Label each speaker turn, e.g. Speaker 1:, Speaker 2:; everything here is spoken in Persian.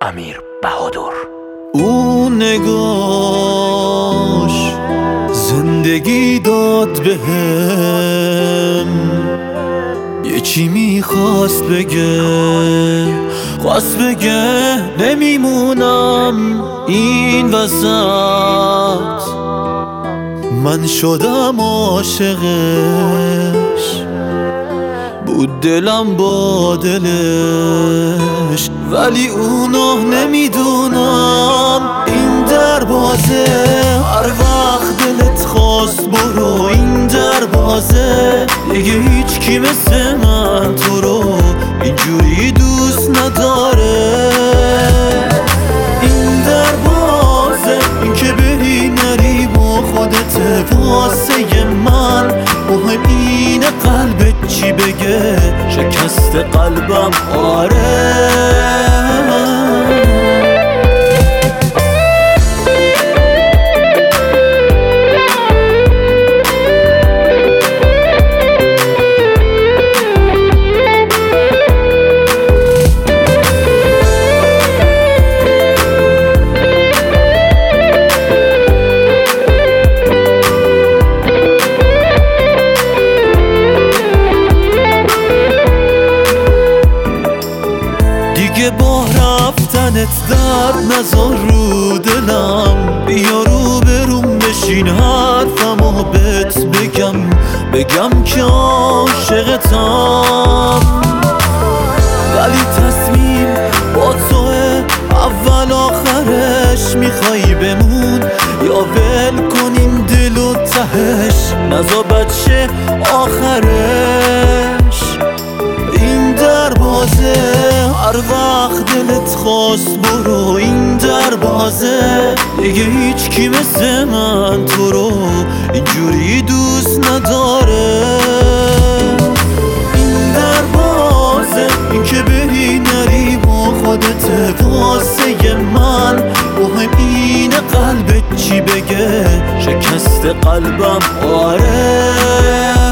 Speaker 1: امیر بهادر.
Speaker 2: اون نگاش زندگی داد بهم، یه چی میخواست بگه نمیمونم این وسط. من شدم عاشقش، بود دلم با دلش، ولی اونو نمیدونم این در بازه. هر وقت دلت خواست برو این در بازه، دیگه هیچ کی مثل من تو رو اینجوری دوست نداره. این در بازه، این که بری نری با خودت، واسه من مهم اینه قلبت چی بگه. شکست قلبم آره. دیگه با رفتنت درد نذار رو دلم، بیا رو بروم بشین حرفمو بهت بگم که عاشقتم. ولی تصمیم با توه، اول آخرش میخوای بمون یا ول کنیم دل و تهش، نزا بچه آخرش. این در بازه، هر وقت دلت خواست برو این در بازه، دیگه هیچ کی مثل من تو رو اینجوری دوست نداره. این در بازه، این که بری نری با خودت، واسه من مهم اینه قلبت چی بگه. شکست قلبم آره.